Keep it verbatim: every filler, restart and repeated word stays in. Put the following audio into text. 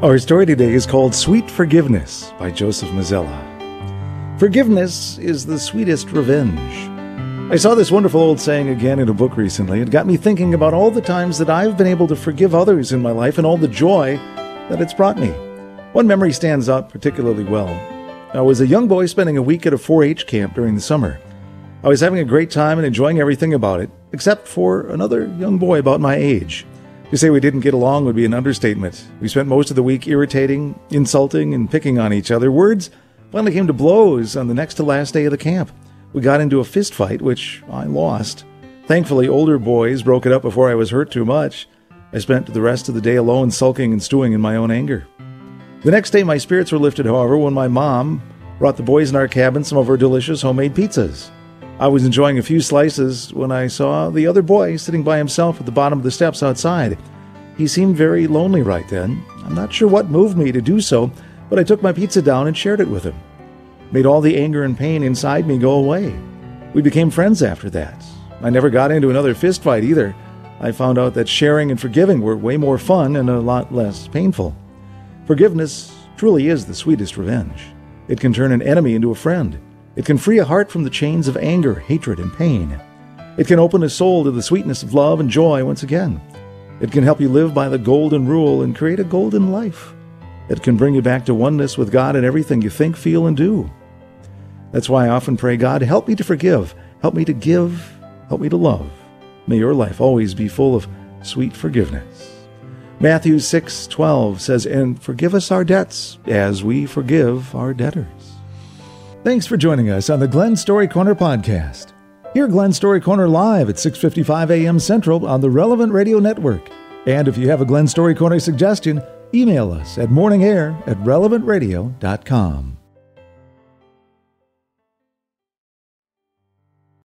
Our story today is called Sweet Forgiveness by Joseph Mazzella. Forgiveness is the sweetest revenge. I saw this wonderful old saying again in a book recently. It got me thinking about all the times that I've been able to forgive others in my life and all the joy that it's brought me. One memory stands out particularly well. I was a young boy spending a week at a four H camp during the summer. I was having a great time and enjoying everything about it, except for another young boy about my age. To say we didn't get along would be an understatement. We spent most of the week irritating, insulting, and picking on each other. Words finally came to blows on the next to last day of the camp. We got into a fist fight, which I lost. Thankfully, older boys broke it up before I was hurt too much. I spent the rest of the day alone, sulking and stewing in my own anger. The next day, my spirits were lifted, however, when my mom brought the boys in our cabin some of her delicious homemade pizzas. I was enjoying a few slices when I saw the other boy sitting by himself at the bottom of the steps outside. He seemed very lonely right then. I'm not sure what moved me to do so, but I took my pizza down and shared it with him. Made all the anger and pain inside me go away. We became friends after that. I never got into another fist fight either. I found out that sharing and forgiving were way more fun and a lot less painful. Forgiveness truly is the sweetest revenge. It can turn an enemy into a friend. It can free a heart from the chains of anger, hatred, and pain. It can open a soul to the sweetness of love and joy once again. It can help you live by the golden rule and create a golden life. It can bring you back to oneness with God in everything you think, feel, and do. That's why I often pray, God, help me to forgive, help me to give, help me to love. May your life always be full of sweet forgiveness. Matthew six twelve says, "And forgive us our debts as we forgive our debtors." Thanks for joining us on the Glen Story Corner podcast. Hear Glen Story Corner live at six fifty-five a.m. Central on the Relevant Radio Network. And if you have a Glen Story Corner suggestion, email us at morningair at relevant radio dot com.